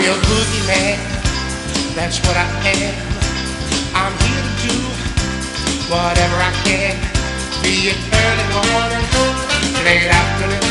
your boogeyman, that's what I am. I'm here to do whatever I can, be it early morning, late afternoon.